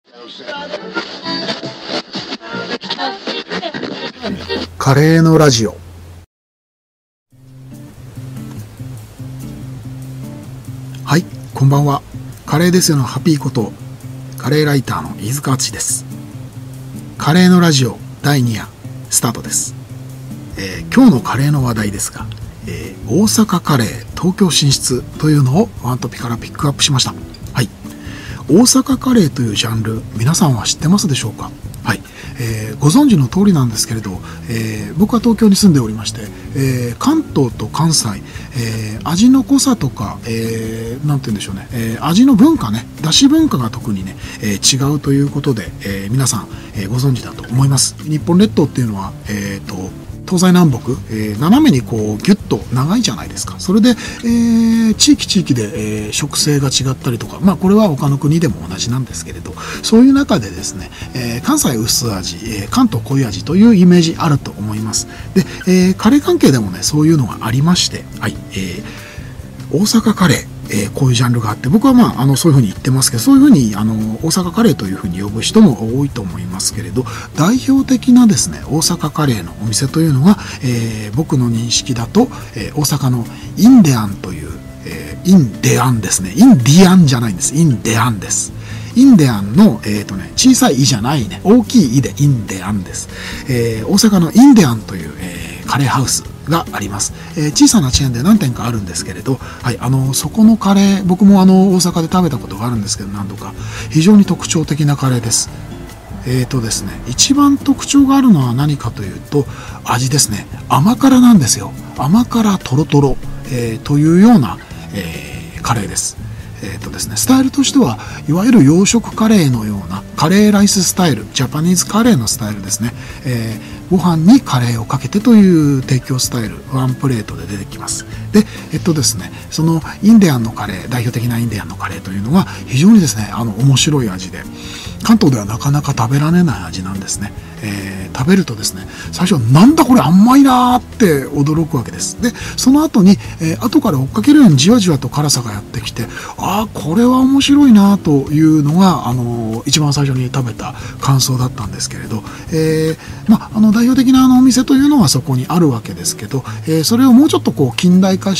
カレーのラジオ。はい、こんばんは。カレーですよのハッピーことカレーライターの飯塚敦です。カレーのラジオ第2夜スタートです。今日のカレーの話題ですが、大阪カレー東京進出というのをワントピからピックアップしました。はい、大阪カレーというジャンル、皆さんは知ってますでしょうか？はい、ご存知の通りなんですけれど、僕は東京に住んでおりまして、関東と関西、味の濃さとか、なんて言うんでしょうね、味の文化ね、だし文化が特にね、違うということで、皆さん、ご存知だと思います。日本列島っていうのは、東西南北、斜めにこうギュッと長いじゃないですか。それで、地域で、食性が違ったりとか、まあこれは他の国でも同じなんですけれど、そういう中でですね、関西薄味、関東濃い味というイメージあると思います。で、カレー関係でもね、そういうのがありまして、はい、大阪カレー、こういうジャンルがあって、僕はまあ、そういうふうに言ってますけど、そういうふうに大阪カレーというふうに呼ぶ人も多いと思いますけれど、代表的なですね大阪カレーのお店というのが、僕の認識だと、大阪のインデアンという、インデアンですね。インディアンじゃないんです。インデアンです。インデアンの、小さいイじゃないね、大きいイでインデアンです。大阪のインデアンという、カレーハウスがあります。小さなチェーンで何店かあるんですけれど、はい、そこのカレー、僕も大阪で食べたことがあるんですけど、何度か非常に特徴的なカレーです。ですね、一番特徴があるのは何かというと、味ですね。甘辛なんですよ。甘辛トロトロ、というような、カレーです。ですね、スタイルとしてはいわゆる洋食カレーのようなカレーライススタイル、ジャパニーズカレーのスタイルですね。ご飯にカレーをかけてという提供スタイル、ワンプレートで出てきます。で、ですね、そのインディアンのカレー、代表的なインディアンのカレーというのが非常にですね、面白い味で、関東ではなかなか食べられない味なんですね。食べるとですね、最初なんだこれ甘いなーって驚くわけです。で、その後に、後から追っかけるようにじわじわと辛さがやってきて、ああこれは面白いなというのが一番最初に食べた感想だったんですけれど、代表的なお店というのはそこにあるわけですけど、それをもうちょっとこう近代化して、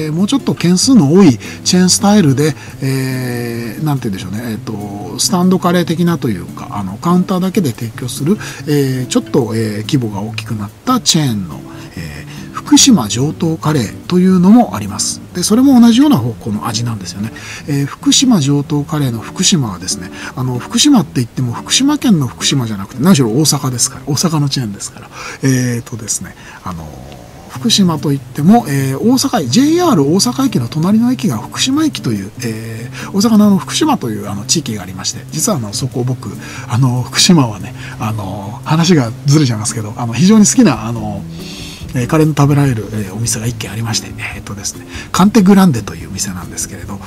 もうちょっと件数の多いチェーンスタイルで、なんて言うんでしょうね、スタンドカレー的なというか、カウンターだけで提供する、ちょっと、規模が大きくなったチェーンの、福島上等カレーというのもあります。で、それも同じような方向の味なんですよね。福島上等カレーの福島はですね、福島って言っても福島県の福島じゃなくて、何しろ大阪ですから、大阪のチェーンですから、ですね、福島といっても、大阪 JR 大阪駅の隣の駅が福島駅という、大阪の福島という地域がありまして、実はそこ僕福島はね、話がずれちゃいますけど、非常に好きなカレーの食べられる、お店が一軒ありまして、ですね、カンテグランデという店なんですけれど、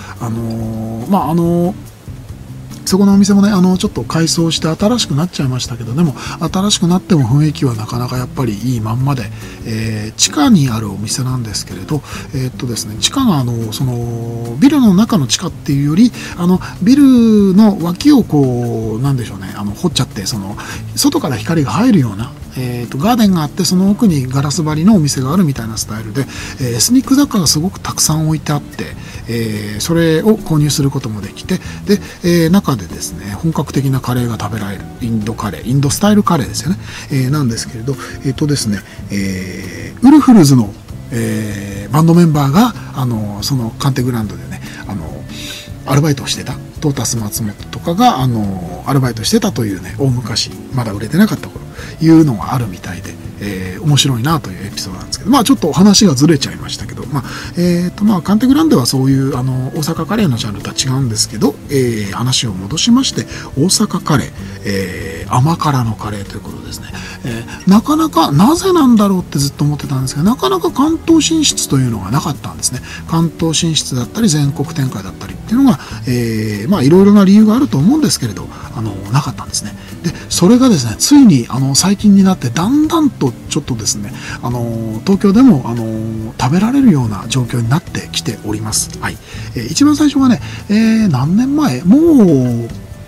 そこのお店もね、ちょっと改装して新しくなっちゃいましたけど、でも新しくなっても雰囲気はなかなかやっぱりいいまんまで、地下にあるお店なんですけれど、ですね、地下がそのビルの中の地下っていうより、ビルの脇をこうなんでしょうね、掘っちゃって、その外から光が入るようなガーデンがあって、その奥にガラス張りのお店があるみたいなスタイルで、エスニック雑貨がすごくたくさん置いてあって、それを購入することもできて、で、中でですね、本格的なカレーが食べられるインドカレー、インドスタイルカレーですよね、なんですけれど、ですね、ウルフルズの、バンドメンバーがそのカンテグランドでね、アルバイトをしてたトータス松本とかがアルバイトしてたというね、大昔まだ売れてなかった頃いうのがあるみたいで、面白いなというエピソードなんですけど、ちょっと話がずれちゃいましたけど、カンテグランデはそういう大阪カレーのジャンルとは違うんですけど、話を戻しまして、大阪カレー、甘辛のカレーということですね。なかなかなぜなんだろうってずっと思ってたんですけど、なかなか関東進出というのがなかったんですね。関東進出だったり全国展開だったりっていうのが、いろいろな理由があると思うんですけれど、なかったんですね。で、それがですね、ついに最近になってだんだんとちょっとですね、東京でも食べられるような状況になってきております。はい。一番最初はね、何年前、もう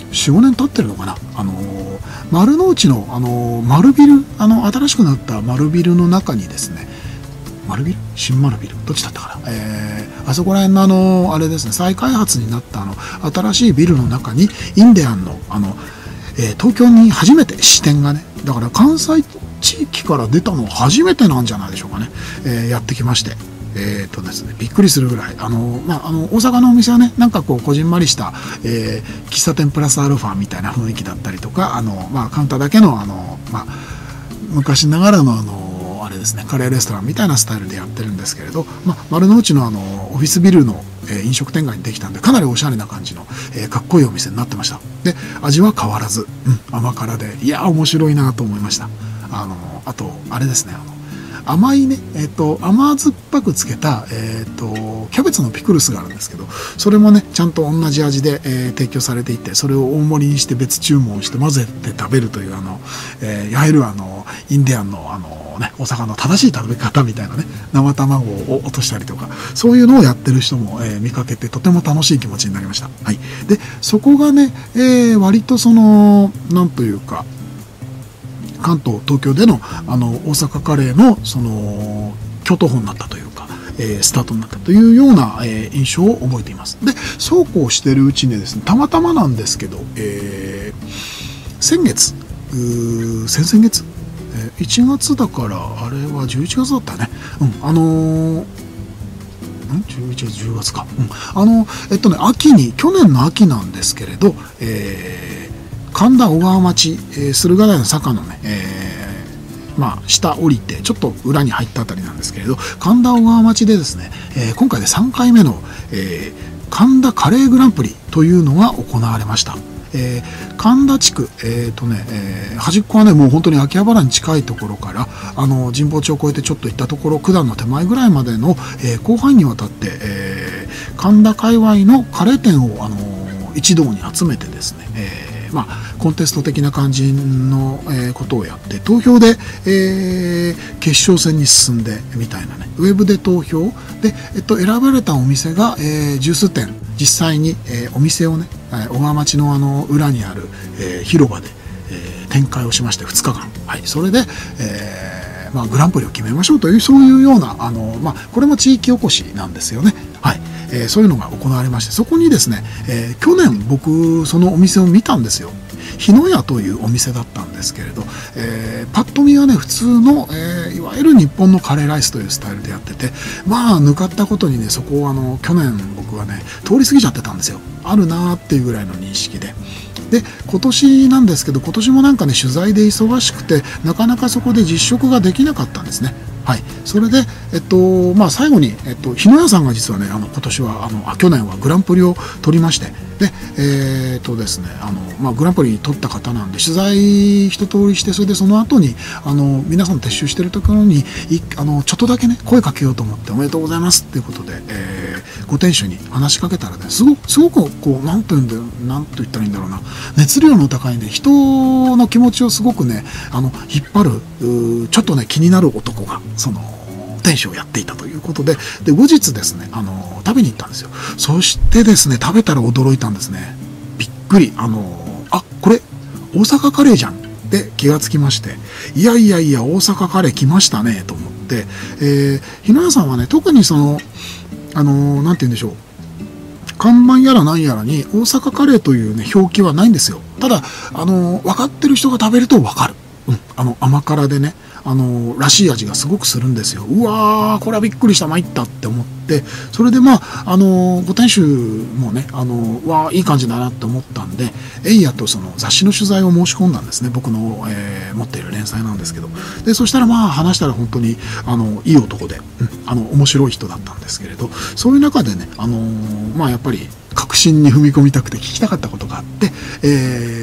4、5年経ってるのかな。丸の内の、丸ビル、新しくなった丸ビルの中にですね、丸ビル新丸ビルどっちだったかな、あそこら辺のあれですね、再開発になった新しいビルの中に、インディアンの、東京に初めて支店がね、だから関西地域から出たの初めてなんじゃないでしょうかね、やってきまして。ですね、びっくりするぐらい、大阪のお店はね、なんかこう、こじんまりした、喫茶店プラスアルファみたいな雰囲気だったりとか、カウンターだけの、昔ながらのあれですね、カレーレストランみたいなスタイルでやってるんですけれど、丸の内のオフィスビルの、飲食店街にできたんで、かなりおしゃれな感じの、かっこいいお店になってました。で、味は変わらず、甘辛で、いやー、面白いなと思いました。あと、あれですね、甘いね、甘酸っぱくつけた、キャベツのピクルスがあるんですけど、それもね、ちゃんと同じ味で、提供されていて、それを大盛りにして別注文して混ぜて食べるという、いわゆるインディアンのお魚の正しい食べ方みたいなね、生卵を落としたりとか、そういうのをやってる人も、見かけて、とても楽しい気持ちになりました。はい。で、そこがね、割となんというか、関東、東京での、大阪カレーの、京都府になったというか、スタートになったというような、印象を覚えています。で、そうこうしているうちにですね、たまたまなんですけど、先月、先々月、1月だから、あれは11月だったね。11月、10月か。去年の秋なんですけれど、神田小川町、駿河台の坂のね、下降りて、ちょっと裏に入ったあたりなんですけれど、神田小川町でですね、今回で3回目の、神田カレーグランプリというのが行われました。神田地区、端っこはね、もう本当に秋葉原に近いところから、神保町を越えてちょっと行ったところ、九段の手前ぐらいまでの、広範囲にわたって、神田界隈のカレー店を、一堂に集めてですね、コンテスト的な感じの、ことをやって、投票で、決勝戦に進んでみたいなね、ウェブで投票で、選ばれたお店が、十数店、実際に、お店をね、小川町の裏にある、広場で、展開をしまして、2日間。はい。それで、グランプリを決めましょうという、そういうような、これも地域おこしなんですよね。はい。そういうのが行われまして、そこにですね、去年僕、そのお店を見たんですよ。日野屋というお店だったんですけれど、パッと見はね、普通の、いわゆる日本のカレーライスというスタイルでやってて、抜かったことにね、そこを去年僕はね、通り過ぎちゃってたんですよ。あるなーっていうぐらいの認識で。で、今年なんですけど、今年もなんかね、取材で忙しくて、なかなかそこで実食ができなかったんですね。はい。それで、最後に、日野屋さんが実はね、今年は、去年はグランプリを取りまして、で、ですね、グランプリ取った方なんで、取材一通りして、それでその後に、皆さん撤収してるところに、ちょっとだけね、声かけようと思って、おめでとうございますっていうことで、ご店主に話しかけたらね、すごく、こう、なんて言ったらいいんだろうな、熱量の高いね、人の気持ちをすごくね、引っ張る、ちょっとね、気になる男が、店主をやっていたということで、後日ですね、食べに行ったんですよ。そしてですね、食べたら驚いたんですね。びっくり。これ、大阪カレーじゃんって気がつきまして、いや、大阪カレー来ましたね、と思って、日野屋さんはね、特になんて言うんでしょう。看板やら何やらに大阪カレーというね、表記はないんですよ。ただ、分かってる人が食べると分かる。甘辛でね、らしい味がすごくするんですよ。うわー、これはびっくりした、参ったって思って、それでご店主もね、いい感じだなって思ったんで、エイヤとその雑誌の取材を申し込んだんですね。僕の、持っている連載なんですけど。で、そしたら話したら本当に、いい男で、面白い人だったんですけれど、そういう中でね、やっぱり、確信に踏み込みたくて聞きたかったことがあって、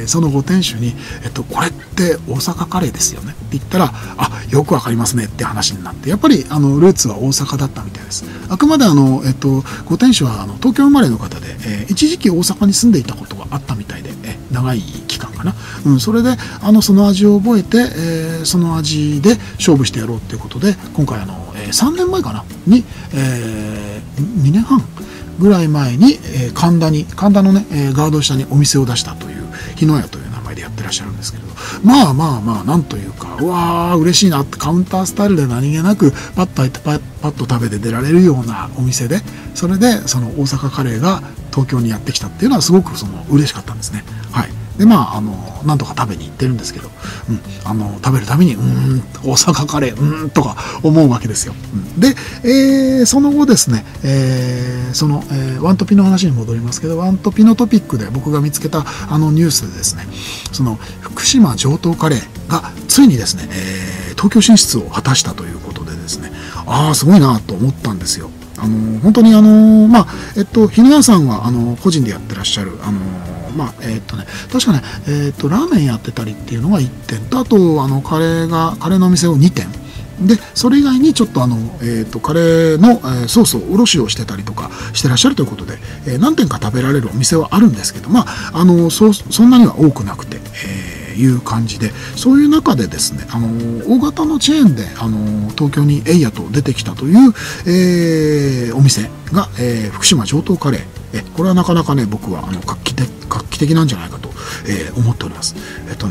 そのご店主に、これって大阪カレーですよねって言ったら、よくわかりますねって話になって、やっぱりルーツは大阪だったみたいです。あくまでご店主は東京生まれの方で、一時期大阪に住んでいたことがあったみたいで、長い期間かな。それで、その味を覚えて、その味で勝負してやろうっていうことで、今回3年前かなに、2年半ぐらい前に、神田のね、ガード下にお店を出したという、 日野屋という名前でやってらっしゃるんですけれど、まあなんというか、うわー嬉しいなって、カウンタースタイルで何気なくパッと入ってパッと食べて出られるようなお店で、それでその大阪カレーが東京にやってきたっていうのはすごく嬉しかったんですね。はい。でなんとか食べに行ってるんですけど、食べるたびに大阪カレーとか思うわけですよ。で、その後ですね、ワントピの話に戻りますけど、ワントピのトピックで僕が見つけたニュースでですね、福島上等カレーがついにですね、東京進出を果たしたということでですね、すごいなと思ったんですよ。本当に日野屋さんは個人でやってらっしゃる確かね、ラーメンやってたりっていうのが1点と、あとカレーのお店を2点で、それ以外にちょっとカレーの、ソースを卸をしてたりとかしてらっしゃるということで、何点か食べられるお店はあるんですけど、そんなには多くなくて、いう感じで、そういう中でですね、大型のチェーンで東京にエイヤと出てきたという、お店が、福島上等カレー。これはなかなかね、僕は画期的なんじゃないかと、思っております。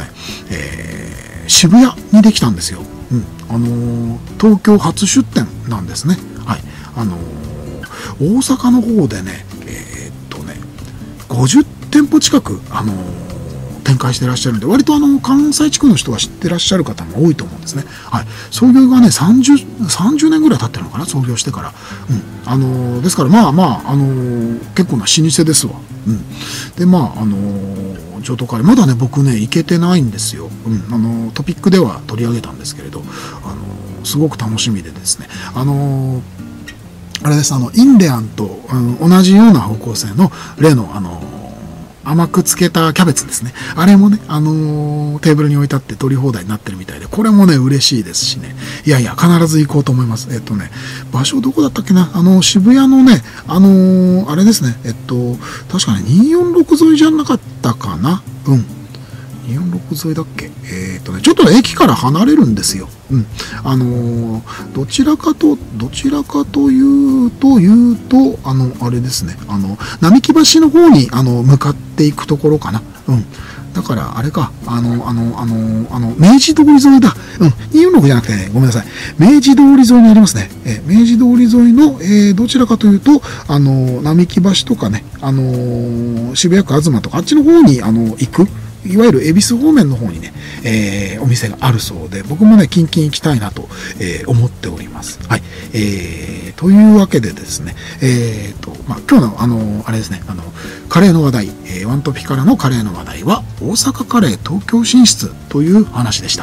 渋谷にできたんですよ。東京初出店なんですね。はい。大阪の方でね、50店舗近く、展開してらっしゃるんで、割と関西地区の人は知ってらっしゃる方も多いと思うんですね。はい。創業がね、30年ぐらい経ってるのかな、創業してから。ですから結構な老舗ですわ。で、上等カレー、まだね、僕ね、行けてないんですよ。トピックでは取り上げたんですけれど、すごく楽しみでですね。あれです、インデアンと、同じような方向性の例の、甘く漬けたキャベツですね。あれもね、テーブルに置いてあって取り放題になってるみたいで、これもね、嬉しいですしね。いやいや、必ず行こうと思います。場所どこだったっけな、渋谷のね、あれですね、確かね、246沿いじゃなかったかな。246沿いだっけ、ちょっとね、駅から離れるんですよ。どちらかというと、あれですね、並木橋の方に、向かっていくところかな。だから、あれか、明治通り沿いだ。246じゃなくてね、ごめんなさい。明治通り沿いにありますね。明治通り沿いの、どちらかというと、並木橋とかね、渋谷区東とか、あっちの方に、行く。いわゆる恵比寿方面の方にね、お店があるそうで、僕もね、近々行きたいなと、思っております。はい。というわけでですね、今日の、あれですね、カレーの話題、ワントピからのカレーの話題は、大阪カレー東京進出という話でした。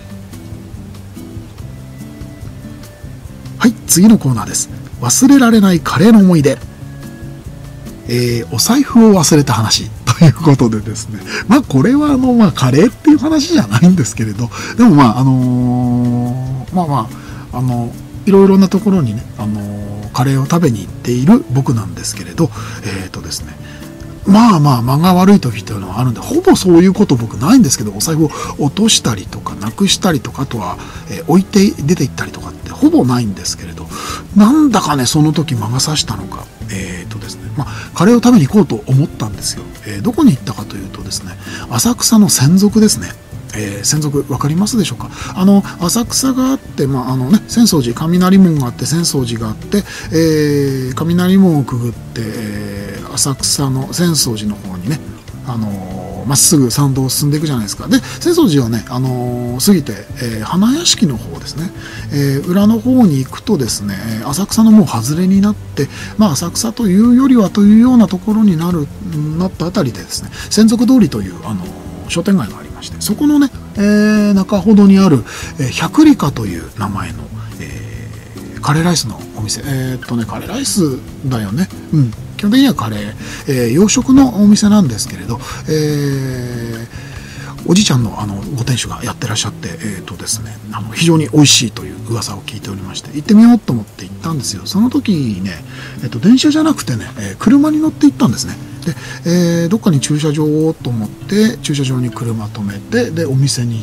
はい、次のコーナーです。忘れられないカレーの思い出。お財布を忘れた話。ということでですね。これはカレーっていう話じゃないんですけれど、でもいろいろなところにね、カレーを食べに行っている僕なんですけれど、ですね。間が悪い時というのはあるんで、ほぼそういうこと僕ないんですけど、お財布を落としたりとか、なくしたりとか、あとは、置いて出て行ったりとかってほぼないんですけれど、なんだかね、その時魔が差したのか、ですね、カレーを食べに行こうと思ったんですよ。どこに行ったかというとですね、浅草の専属ですね。専属わかりますでしょうか。浅草があって、浅草寺、雷門があって、浅草寺があって、雷門をくぐって、浅草の浅草寺の方にね、まっすぐ参道を進んでいくじゃないですか。で、浅草寺をね、過ぎて、花屋敷の方ですね、裏の方に行くとですね、浅草のもう外れになって、浅草というよりはというようなところになったあたりでですね、専属通りという商店街がありまして、そこのね、中ほどにある、百里香という名前の、カレーライスのお店。カレーライスだよね。基本的にはカレー、洋食のお店なんですけれど、おじいちゃんのご店主がやってらっしゃって、ですね、非常に美味しいという噂を聞いておりまして、行ってみようと思って行ったんですよ。その時にね、電車じゃなくてね、車に乗って行ったんですね。で、どっかに駐車場をと思って、駐車場に車止めて、で、お店に行って、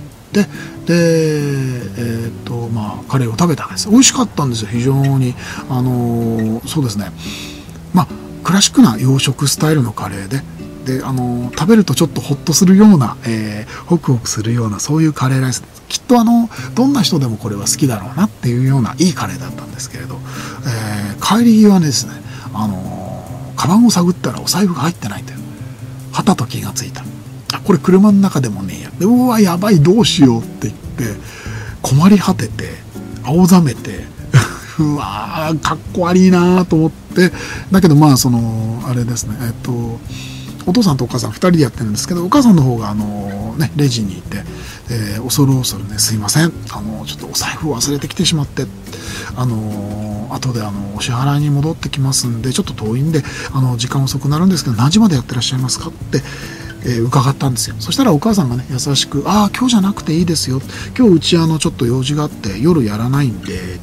で、カレーを食べたんです。美味しかったんですよ、非常に。そうですね。クラシックな洋食スタイルのカレーで、 で食べるとちょっとホッとするような、ホクホクするようなそういうカレーライス、きっとどんな人でもこれは好きだろうなっていうようないいカレーだったんですけれど、帰り際にですねカバンを探ったらお財布が入ってないというはたと気がついた。これ車の中でもねえやで、うわやばいどうしようって言って困り果てて青ざめてうわーかっこ悪いなと思って、だけどまああれですねお父さんとお母さん2人でやってるんですけど、お母さんの方がレジにいて、恐る恐るねすいませんちょっとお財布忘れてきてしまって後でお支払いに戻ってきますんでちょっと遠いんで時間遅くなるんですけど何時までやってらっしゃいますかって伺ったんですよ。そしたらお母さんがね優しく今日じゃなくていいですよ、今日うちちょっと用事があって夜やらないんで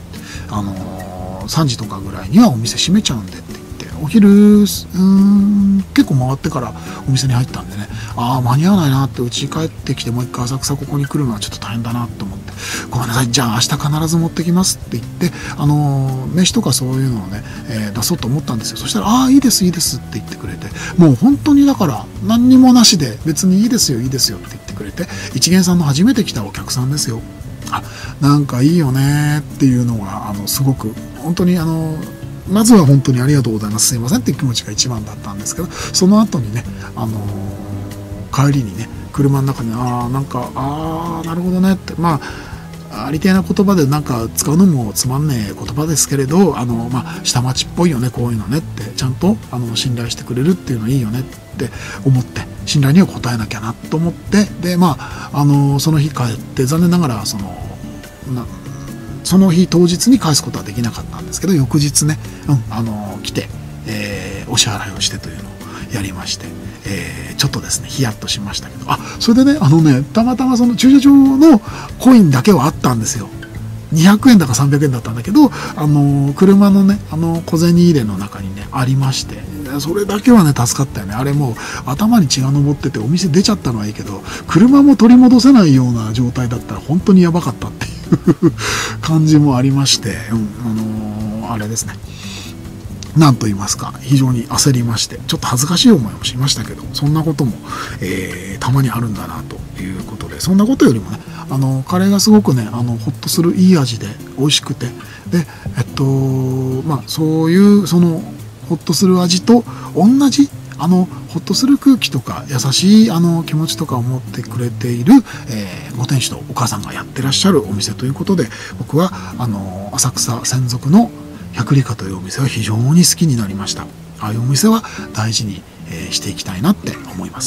3時とかぐらいにはお店閉めちゃうんでって言って、お昼結構回ってからお店に入ったんでね、間に合わないなって、うち帰ってきてもう一回浅草ここに来るのはちょっと大変だなと思って、ごめんなさいじゃあ明日必ず持ってきますって言って飯とかそういうのをね、出そうと思ったんですよ。そしたらいいですいいですって言ってくれて、もう本当にだから何にもなしで別にいいですよいいですよって言ってくれて、一元さんの初めて来たお客さんですよ、なんかいいよねっていうのがすごく本当にまずは本当にありがとうございますすいませんっていう気持ちが一番だったんですけど、その後にね帰りにね車の中になんかなるほどねって、ありてえな言葉でなんか使うのもつまんねえ言葉ですけれど下町っぽいよねこういうのねって、ちゃんと信頼してくれるっていうのはいいよねって思って、信頼には応えなきゃなと思って、でその日帰って残念ながらその日当日に返すことはできなかったんですけど、翌日ね、来て、お支払いをしてというのをやりまして、ちょっとですねヒヤッとしましたけど、それでねたまたまその駐車場のコインだけはあったんですよ。200円だか300円だったんだけど車のね小銭入れの中にねありまして、それだけはね助かったよね。あれもう頭に血が上っててお店出ちゃったのはいいけど車も取り戻せないような状態だったら本当にやばかったっていう感じもありまして、あれですね、なんと言いますか非常に焦りましてちょっと恥ずかしい思いもしましたけど、そんなことも、たまにあるんだなということで、そんなことよりもねカレーがすごくねホッとするいい味で美味しくて、でそういうそのホッとする味と同じホッとする空気とか優しい気持ちとかを持ってくれている、ご店主とお母さんがやってらっしゃるお店ということで、僕は浅草専属の百里香というお店は非常に好きになりました。ああいうお店は大事に、していきたいなって思います。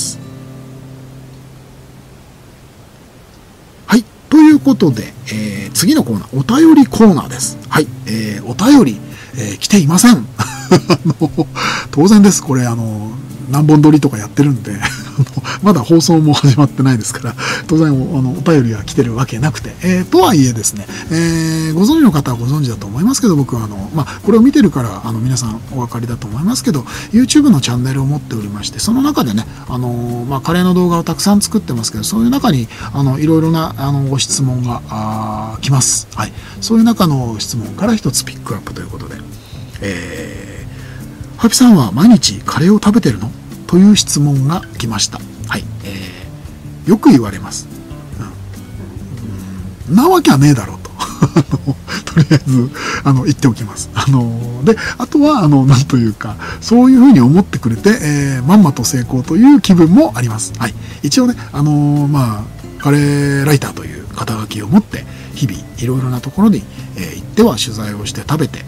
はい、ということで、次のコーナーお便りコーナーです。はい、お便り、来ていません当然です。これ何本撮りとかやってるんでまだ放送も始まってないですから当然お便りが来てるわけなくて、とはいえですね、ご存知の方はご存知だと思いますけど、僕はこれを見てるから皆さんお分かりだと思いますけど YouTube のチャンネルを持っておりまして、その中でねカレーの動画をたくさん作ってますけど、そういう中にいろいろなご質問が来ます。はい、そういう中の質問から一つピックアップということで、ハピさんは毎日カレーを食べてるのという質問が来ました。はい、よく言われます。なわけはねえだろうととりあえず言っておきます。であとはなんというかそういうふうに思ってくれて、まんまと成功という気分もあります。はい、一応ねカレーライターという肩書きを持って日々いろいろなところに、行っては取材をして食べて、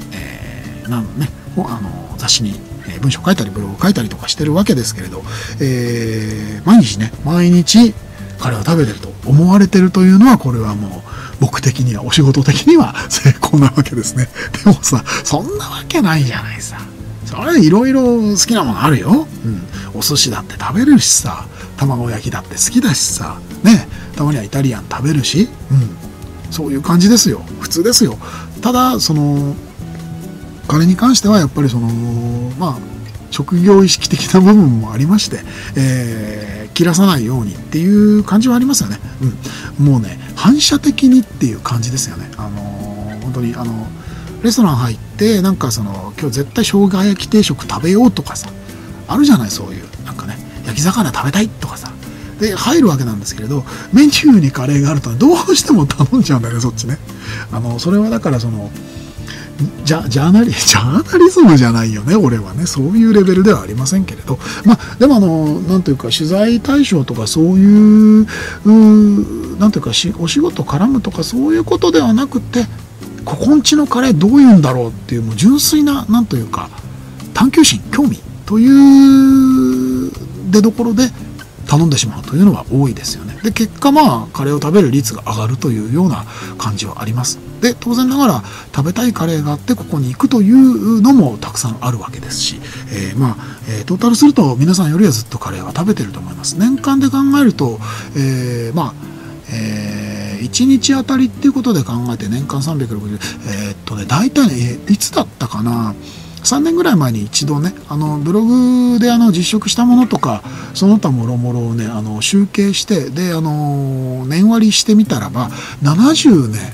雑誌に文章書いたりブログ書いたりとかしてるわけですけれど、毎日カレーを食べてると思われてるというのは、これはもう僕的にはお仕事的には成功なわけですね。でもさ、そんなわけないじゃないさ。それいろいろ好きなものあるよ。お寿司だって食べるしさ、卵焼きだって好きだしさ、ね、たまにはイタリアン食べるし、そういう感じですよ。普通ですよ。ただカレーに関してはやっぱり職業意識的な部分もありまして、切らさないようにっていう感じはありますよね。もうね、反射的にっていう感じですよね。本当にレストラン入って今日絶対生姜焼き定食食べようとかさ、あるじゃない、そういう焼き魚食べたいとかさ、で入るわけなんですけれど、メニューにカレーがあるとどうしても頼んじゃうんだよね、そっちね。それはだからジャーナリズムじゃないよね、俺はね。そういうレベルではありませんけれど。でもなんというか、取材対象とかそういう、なんというか、お仕事絡むとかそういうことではなくて、ここんちのカレーどういうんだろうっていう、もう純粋な、なんというか、探求心、興味という出どころで頼んでしまうというのが多いですよね。で、結果カレーを食べる率が上がるというような感じはあります。で、当然ながら食べたいカレーがあってここに行くというのもたくさんあるわけですし、トータルすると皆さんよりはずっとカレーは食べてると思います。年間で考えると、1日あたりっていうことで考えて年間360、大体ね、いつだったかな、3年ぐらい前に一度ね、ブログで実食したものとかその他もろもろをね、集計して、で年割りしてみたらば70ね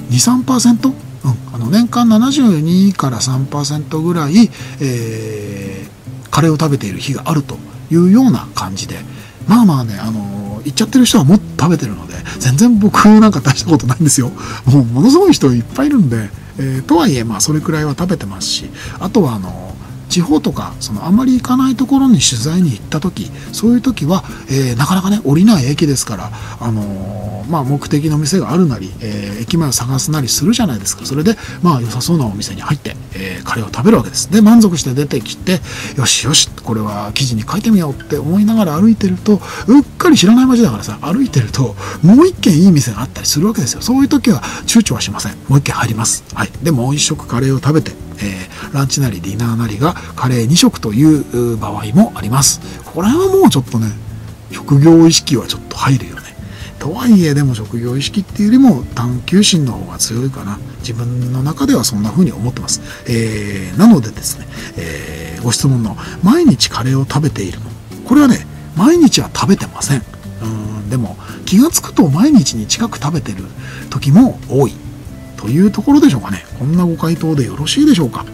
2,3%、年間72から 3% ぐらい、カレーを食べている日があるというような感じで、行っちゃってる人はもっと食べてるので、全然僕なんか大したことないんですよ。もうものすごい人いっぱいいるんで、とはいえそれくらいは食べてますし、あとは地方とかあんまり行かないところに取材に行った時、そういう時は、なかなかね降りない駅ですから、目的の店があるなり、駅前を探すなりするじゃないですか。それで良さそうなお店に入って、カレーを食べるわけです。で満足して出てきて、よしよしこれは記事に書いてみようって思いながら歩いてると、うっかり知らない街だからさ、歩いてるともう一軒いい店があったりするわけですよ。そういう時は躊躇はしません。もう一軒入ります。はい。でもう一食カレーを食べて、ランチなりディナーなりがカレー2食という場合もあります。これはもうちょっとね、職業意識はちょっと入るよね。とはいえでも職業意識っていうよりも探求心の方が強いかな。自分の中ではそんな風に思ってます。なのでですね、ご質問の毎日カレーを食べているの、これはね、毎日は食べてません。でも気がつくと毎日に近く食べてる時も多いというところでしょうかね。こんなご回答でよろしいでしょうか。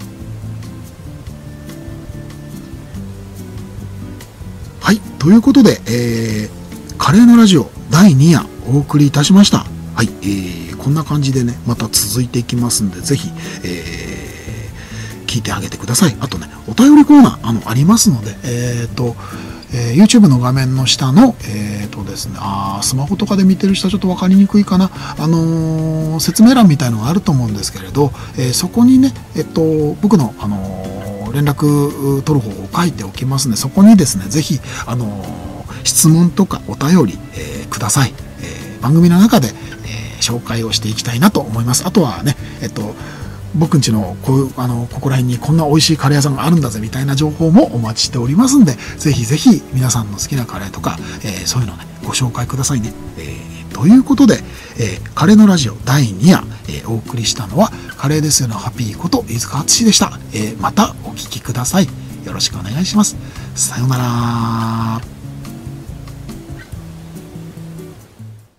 はい、ということで、カレーのラジオ第2夜お送りいたしました。はい、こんな感じでね、また続いていきますんで、ぜひ、聞いてあげてください。あとね、お便りコーナーありますので、YouTube の画面の下の、ですね、スマホとかで見てる人はちょっと分かりにくいかな。説明欄みたいのがあると思うんですけれど、そこにね、僕の、連絡取る方を書いておきますので、そこにですね、ぜひ、質問とかお便り、ください。番組の中で、紹介をしていきたいなと思います。あとはね、僕んちのここら辺にこんな美味しいカレー屋さんがあるんだぜみたいな情報もお待ちしておりますんで、ぜひぜひ皆さんの好きなカレーとか、そういうのをねご紹介くださいね。ということで、カレーのラジオ第2夜、お送りしたのはカレーですよのハッピーこと飯塚敦でした。またお聞きください。よろしくお願いします。さようなら。